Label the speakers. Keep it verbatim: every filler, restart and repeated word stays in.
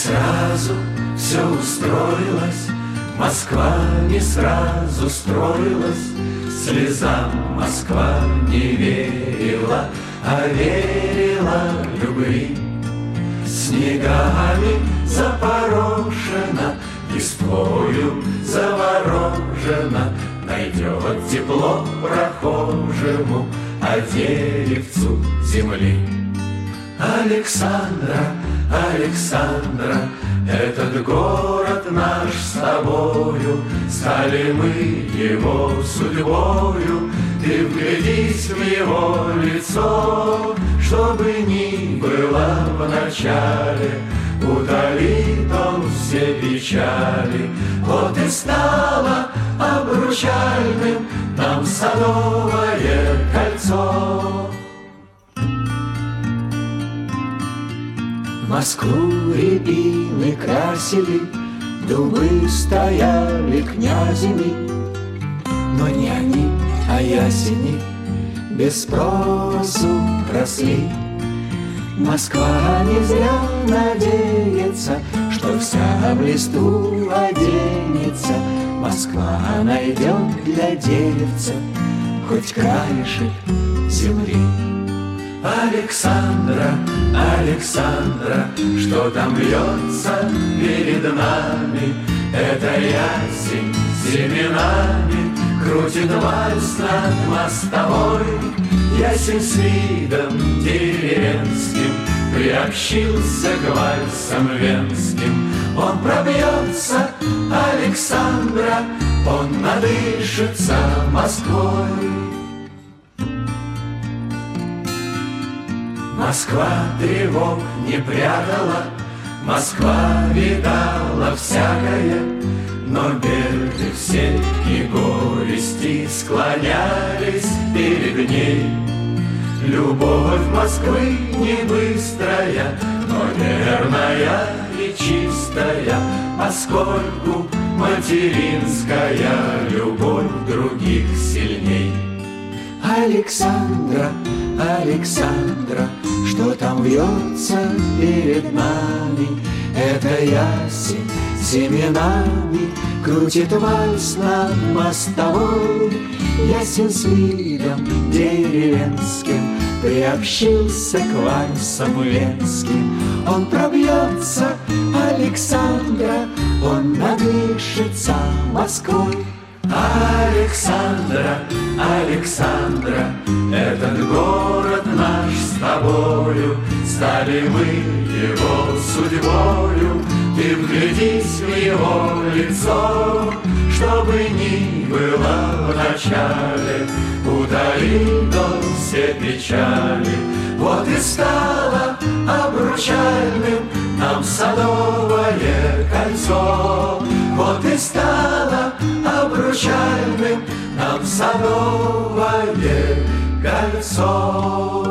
Speaker 1: сразу все устроилось, Москва не сразу строилась, слезам Москва не верила, а верила любви. Снегами запорошена, листвою заворожена, найдет тепло прохожему, а деревцу земли. Александра, Александра, этот город наш с тобою, стали мы его судьбою. Ты вглядись в его лицо, чтобы ни было в начале, удалит он все печали. Вот и стало обручальным нам Садовое кольцо. Москву рябины красили, дубы стояли князями, но не они, а ясени без спросу росли. Москва не зря надеется, что вся в листу оденется. Москва найдет для деревца хоть краешек земли. Александра, Александра, что там льется перед нами? Это ясень семенами крутит вальс над мостовой. Ясень с видом деревенским приобщился к вальсам венским. Он пробьется, Александра, он надышится Москвой. Москва тревог не прятала, Москва видала всякое, но беды все и горести склонялись перед ней. Любовь Москвы не быстрая, но верная и чистая, поскольку материнская любовь других сильней. Александра, Александра, что там вьется перед нами? Это ясень семенами крутит вальс над мостовой. Ясень с видом деревенским приобщился к вальсам венским. Он пробьется, Александра, он надышится Москвой. Александра, Александра, этот город наш с тобою, стали мы его судьбою. Ты вглядись в его лицо, чтобы ни было в начале, удалит он все печали. Вот и стало обручальным нам Садовое кольцо. Вот и стало обручальным нам Садовое кольцо.